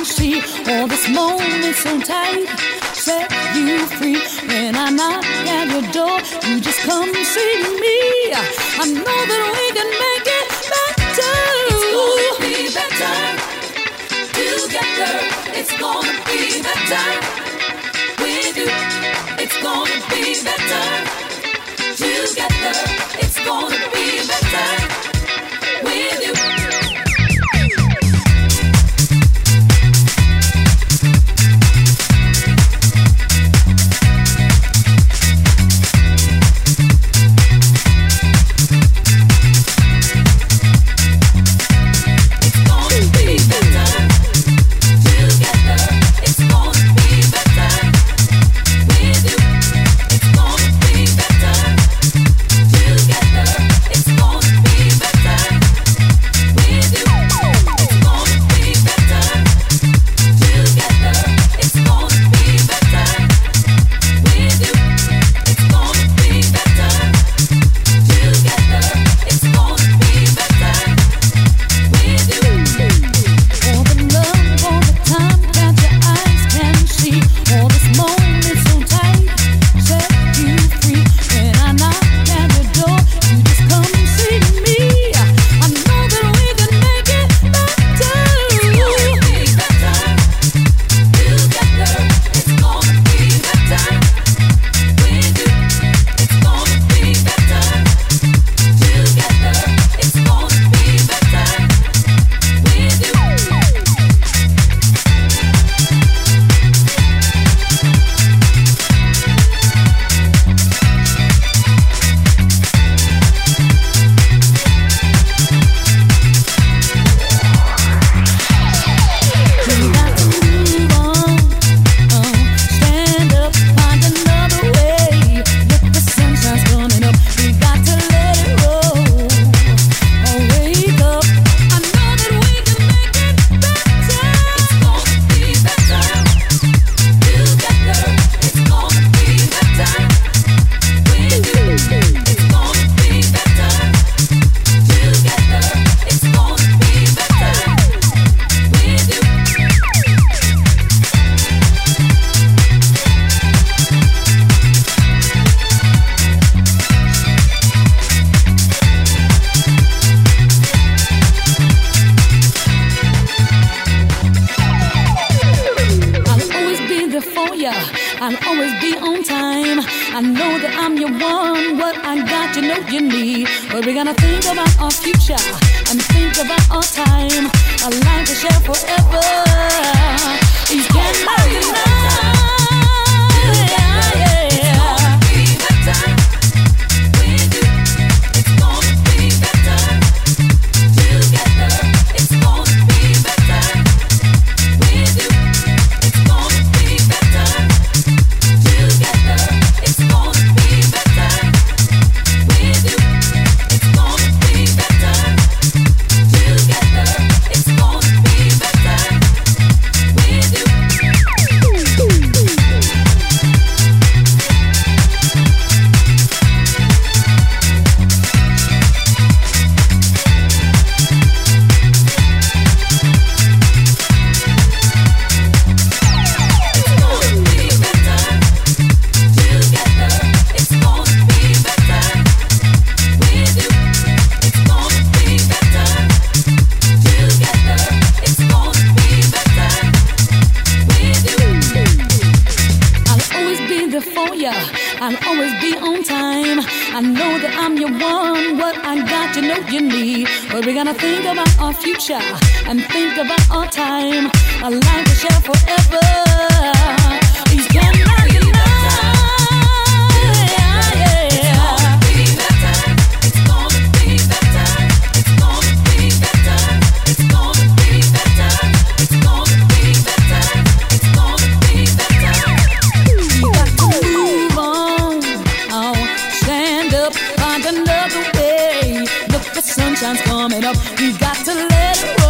see. Oh, this moment so tight, set you free. When I knock at your door, you just come see me. I know that we can make it better. It's gonna be better together. It's gonna be better with you. It's gonna be better together. It's gonna be better with you. I'll always be on time. I know that I'm your one. What I got, you know you need. But we're gonna think about our future and think about our time. A life to share forever. You cannot deny. I'll always be on time. I know that I'm your one. What I got, you know you need. But we're gonna think about our future and think about our time. A life to share forever. You cannot deny. Sunshine's coming up, we got to let it roll.